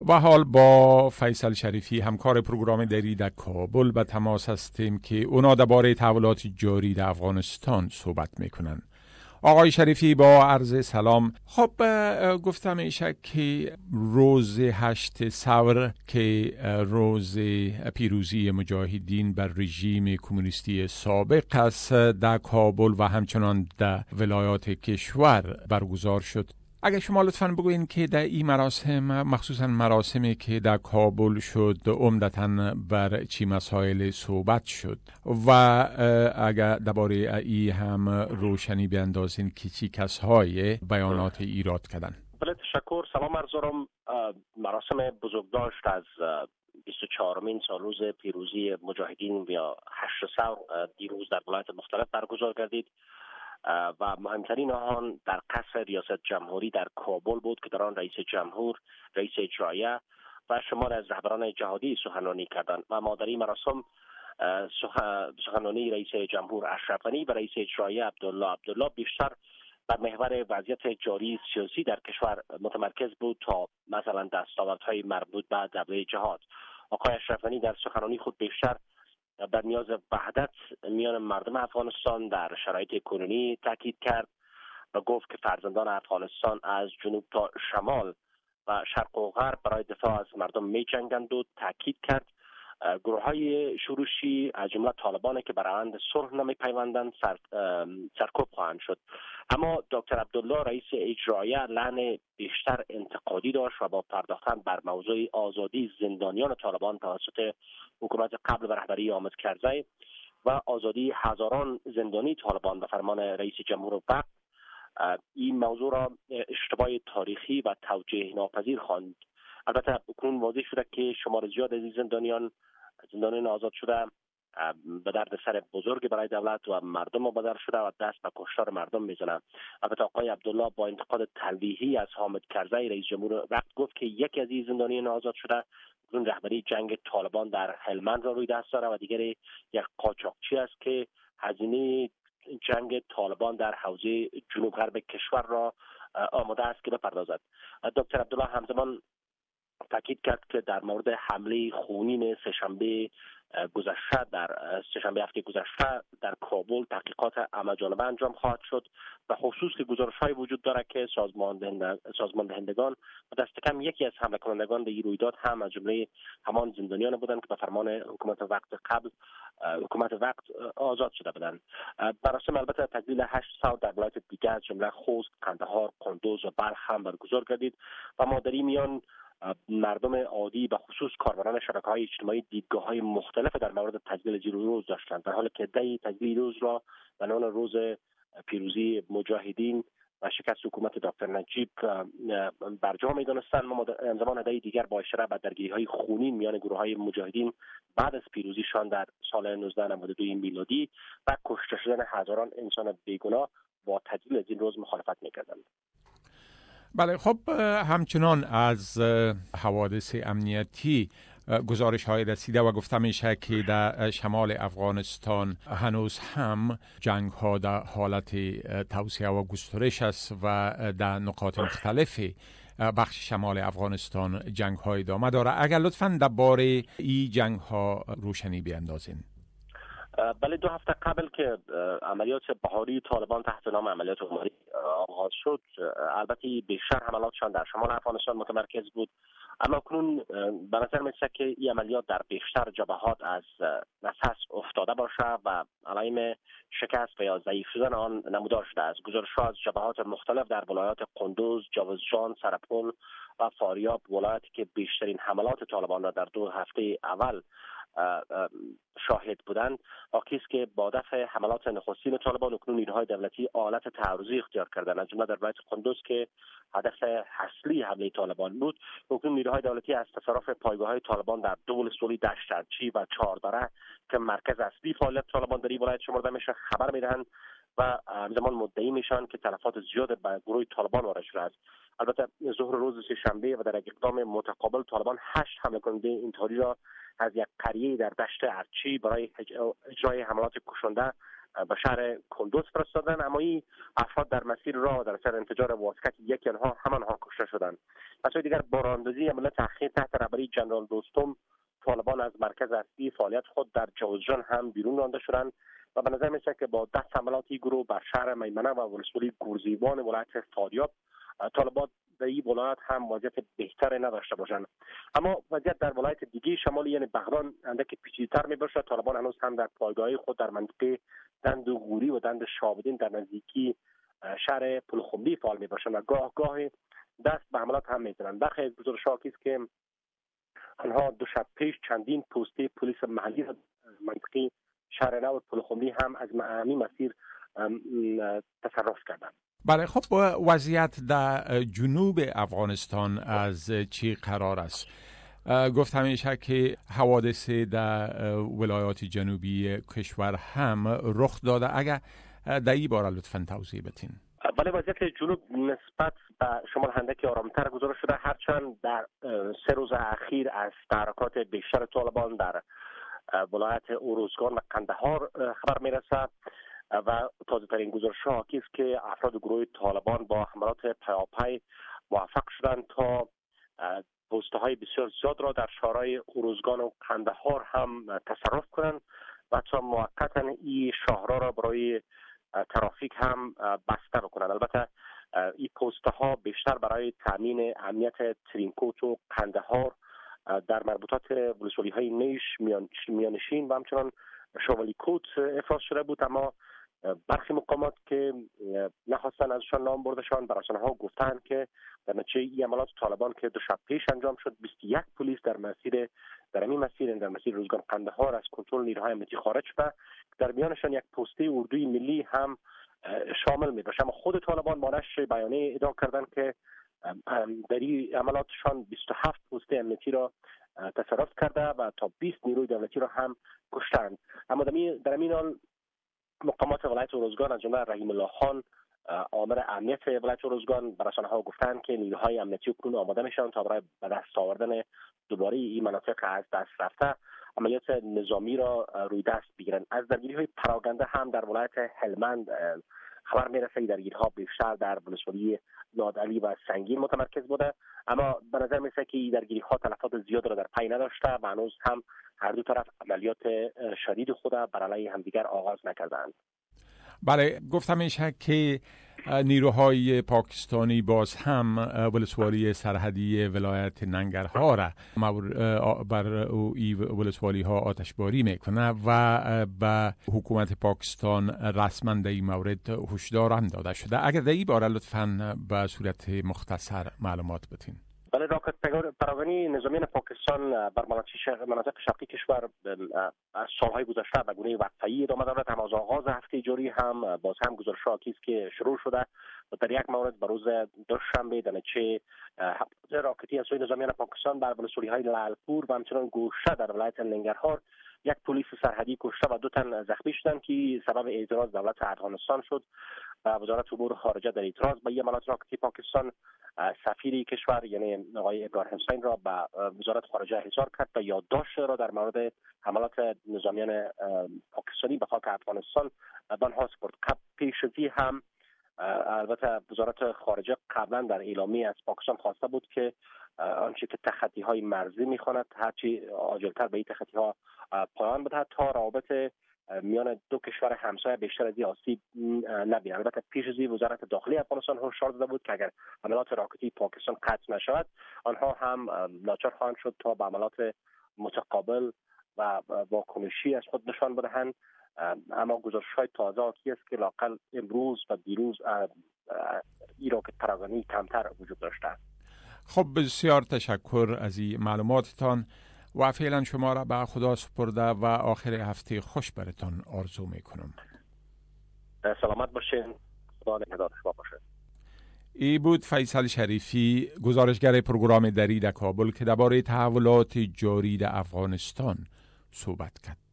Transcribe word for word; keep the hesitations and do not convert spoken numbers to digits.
و حال با فیصل شریفی همکار پروگرام دری در کابل به تماس هستیم که اونا درباره تحولات جاری در افغانستان صحبت میکنن. آقای شریفی با عرض سلام. خب گفتم ایشه که روز هشت ثور که روز پیروزی مجاهدین بر رژیم کمونیستی سابق است در کابل و همچنان در ولایات کشور برگزار شد. اگر شما لطفاً بگوین که در این مراسم، مخصوصاً مراسمی که در کابل شد، عمدتاً بر چی مسائل صحبت شد و اگر درباره ای هم روشنی بیندازین که چی کسهای بیانات ایراد کردن. بله، تشکر. سلام عرض دارم. مراسم بزرگداشت از بیست و چهارمین سالروز پیروزی مجاهدین یا هشت ثور دیروز در ولایات مختلف برگزار گردید و مهمترین آن در قصر ریاست جمهوری در کابل بود که در آن رئیس جمهور، رئیس اجرایه و شمار از رهبران جهادی سخنرانی کردند و مادری مراسم سخنرانی رئیس جمهور اشرف غنی و رئیس اجرایه عبدالله عبدالله بیشتر بر محور وضعیت جاری سیاسی در کشور متمرکز بود تا مثلا دستاوردهای مربوط به دوره جهاد. آقای اشرف غنی در سخنرانی خود بیشتر بر نیاز وحدت میان مردم افغانستان در شرایط کنونی تاکید کرد و گفت که فرزندان افغانستان از جنوب تا شمال و شرق و غرب برای دفاع از مردم می جنگند و تاکید کرد گروه های شورشی از جمله طالبان که بر روند صلح نمی پیوندند سر، سرکوب خواهند شد. اما دکتر عبدالله رئیس اجرایه لحن بیشتر انتقادی داشت و با پرداختن بر موضوع آزادی زندانیان طالبان توسط حکومت قبل و رهبری حامد کرزی و آزادی هزاران زندانی طالبان به فرمان رئیس جمهور وقت این موضوع را اشتباه تاریخی و توجیه ناپذیر خواند. البته اکنون واضح شده که شمار زیاد از این زندانیان زندانیان آزاد شده به درد سر بزرگ برای دولت و مردم مبادر شده و دست به کشتار مردم میزنند. البته آقای عبدالله با انتقاد تلویحی از حامد کرزی رئیس جمهور وقت گفت که یکی از این زندانیان آزاد شده اون رهبری جنگ طالبان در هلمند را روی دست داره و دیگری یک قاچاقچی است که هزینه جنگ طالبان در حوزه جنوب غرب کشور را آماده است که بپردازد. دکتر عبدالله همزمان تاکید کرد که در مورد حمله خونین سه‌شنبه گذشته در سه‌شنبه هفته گذشته در کابل تحقیقات همه‌جانبه انجام خواهد شد و خصوص که گزارش‌های وجود دارد که سازمان سازمان دهندگان و دست کم یکی از حمله کنندگان به این رویداد هم از جمله همان زندانیان بودند که به فرمان حکومت وقت قبل حکومت وقت آزاد شده بودند. مراسم البته تجلیل هشت ثور در ولایات دیگر از جمله خوست، قندهار، کندوز و بلخ هم برگزار گردید و مادری میان مردم عادی و خصوص کاربران شبکه‌های اجتماعی دیدگاه‌های مختلف در مورد تجلیل این روز داشتند، در حالی که دی تجلیل روز را به عنوان روز پیروزی مجاهدین و شکست حکومت دکتر نجیب برجام می‌دانستند. ما زمان دی دیگر با اشاره به درگیری‌های خونین میان گروه‌های مجاهدین بعد از پیروزیشان در سال نوزده نود و دو میلادی و کشته شدن هزاران انسان بیگناه با تجلیل از این روز مخالفت می‌کردند. بله، خب همچنان از حوادث امنیتی گزارش های رسیده و گفته میشه که در شمال افغانستان هنوز هم جنگ ها در حالت توسعه و گسترش است و در نقاط مختلف بخش شمال افغانستان جنگ های ادامه داره. اگر لطفاً درباره این جنگ ها روشنی بیندازین. بله، دو هفته قبل که عملیات بهاری طالبان تحت نام عملیات عمری آغاز شد، البته بیشتر حملاتشان در شمال افغانستان متمرکز بود، اما اکنون به نظر می‌رسد که این عملیات در بیشتر جبهات از نفس افتاده باشه و علائم شکست و یا ضعیف شدن آن نمودار شده است. گزارش‌ها از جبهات مختلف در ولایات کندوز، جاوزجان، سرپل و فاریاب، ولایاتی که بیشترین حملات طالبان را در دو هفته اول شاهد بودند، حاکی است که با دفع حملات نخستین طالبان اکنون نیروهای دولتی آلت تعرضی اختیار کردند. از جمله در ولایت کندوز که هدف اصلی حمله طالبان بود، اکنون نیروهای دولتی از تصرف پایگاه‌های طالبان در دول سولی، دشترچی و چهاردره که مرکز اصلی فعالیت طالبان در این ولایت شمرده میشه خبر میدهند و همزمان مدعی میشن که تلفات زیاد به گروه طالبان وارد شده است. البته ظهر روز سه‌شنبه و در یک اقدام متقابل طالبان هشت حمله کننده انتحاری را از یک قریه در دشت ارچی برای اجرای حملات کشنده به شهر کندوز فرستادن، اما این افراد در مسیر راه در سر انفجار واسکت یکی آنها همانها کشته شدند. از سوی دیگر باراندازی عملیات اخیر تحت رهبری جنرال دوستم، طالبان از مرکز اصلی فعالیت خود در جوزجان هم بیرون رانده شدند و به نظر می‌رسد که با دست حملات این گروه بر شهر میمنه و ولسوالی گورزیوان ولایت فاریاب، طالبان در این ولایت هم وضعیت بهتری نداشته باشند. اما وضعیت در ولایت دیگه شمالی یعنی بغلان اندکی پیچیده‌تر می‌باشد. طالبان هنوز هم در پایگاه خود در منطقه دند غوری و دند شابدین در نزدیکی شهر پلخمبی فعال می‌باشند و گاه گاه دست به حملات هم می‌زنند. برخی از گزارش‌ها است که آنها دو شب پیش چندین پسته پلیس محلی منطقه شهر نو پلخمبی هم از معانی مسیر تصرف کردند. بله، خب وضعیت در جنوب افغانستان از چی قرار است؟ گفت همیشه که حوادث در ولایات جنوبی کشور هم رخ داده. اگر در این باره لطفاً توضیح بدین. بله، وضعیت جنوب نسبت به شمال هندکی آرامتر گزارش شده، هرچند در سه روز اخیر از تحرکات بیشتر طالبان در ولایت اوروزگان و قندهار خبر میرسد و تازه ترین گزارش ها حاکی است که افراد گروه طالبان با حملات پیاپی موفق شدند تا پوسته های بسیار زیاد را در شهرهای اوروزگان و قندهار هم تصرف کنند و تا موقتا این شهرها را برای ترافیک هم بسته بکنند. البته این پوسته ها بیشتر برای تامین امنیت ترینکوت و قندهار در مربوطات ولسوالی های نیش، میانشین و همچنان شمالی کوت افراز شده بود، اما برخی مقامات که نخواستن ازشان نام بردشان بر رسانه ها گفتند که در نتیجه این عملیات طالبان که دو شب پیش انجام شد، بیست و یک پلیس در مسیر در این مسیر در مسیر روزگان قندهار از کنترل نیروهای امنیتی خارج شده، در میانشان یک پسته اردوی ملی هم شامل می باشه. اما خود طالبان با نشر بیانیه ادعا کردند که در این عملیاتشان بیست و هفت پسته امنیتی را تصرف کرده و تا بیست نیروی دولتی را هم کشتند. اما در این حال مقامات ولایت اوروزگان از جمله رحیم الله خان آمر امنیت ولایت اوروزگان بر رسانه ها گفتند که نیروهای امنیتی اکنون آماده میشن تا برای به دست آوردن دوباره این مناطق از دست رفته عملیات نظامی را روی دست بگیرند. از درگیری های پراکنده هم در ولایت هلمند خبر میرسه. درگیری ها بیشتر در ولسوالی نادعلی و سنگین متمرکز بوده، اما به نظر میرسه که این درگیری ها تلفات زیاد را در پی نداشته و هنوز هم هر دو طرف عملیات شدید خود بر علیه همدیگر آغاز نکردند. بله، گفتم میشه که نیروهای پاکستانی باز هم ولسوالی سرحدی ولایت ننگرهار بر این ولسوالی ها آتشباری میکنه و به حکومت پاکستان رسما در این مورد هشدار هم داده شده. اگر در این باره لطفاً به صورت مختصر معلومات بدین. بله، راکت پراگانی نظامیان پاکستان بر مناطق شرقی کشور از سالهای گذشته به گونه وقفه‌ای ادامه دارد. هم از آغاز هفته جاری هم باز هم گزارش حاکی است که شروع شده و در یک مورد به روز دوشنبه در نتیجه راکتی از سوی نظامیان پاکستان بر ولسوالی‌های لالپور و همچنان گوشه در ولایت ننگرهار یک پلیس سرحدی کشته و دو تن زخمی شدند که سبب اعتراض دولت افغانستان شد و وزارت امور خارجه در اعتراض به این عملیات راکتی پاکستان سفیر کشور یعنی آقای ابراهیم حسین را به وزارت خارجه احضار کرد و یادداشت را در مورد حملات نظامیان پاکستانی به خاک افغانستان به آنها سپرد. پیش از این هم البته وزارت خارجه قبلا در اعلامیه از پاکستان خواسته بود که آنچه که تخطی های مرزی میخواند هرچی عاجلتر به این تخطی ها پایان بده تا روابط میان دو کشور همسایه بیشتر از این آسیب نبینه. البته پیش از این وزارت داخلی افغانستان هشدار داده بود که اگر عملیات راکتی پاکستان قطع نشود آنها هم ناچار خواهند شد تا به عملیات متقابل و واکنشی از خود نشان بدهند. اما گزارش‌های تازه حاکی است که لااقل امروز و دیروز این راکت پراگانی کمتر وجود داشته است. خب بسیار تشکر از این معلوماتتان و فعلا شما را به خدا سپرده و آخر هفته خوش برتان آرزو میکنم. سلامت باشین. خدا نگهدار شما باشه. ای بود فیصل شریفی، گزارشگر پروگرام دری در کابل که درباره تحولات جاری در افغانستان صحبت کرد.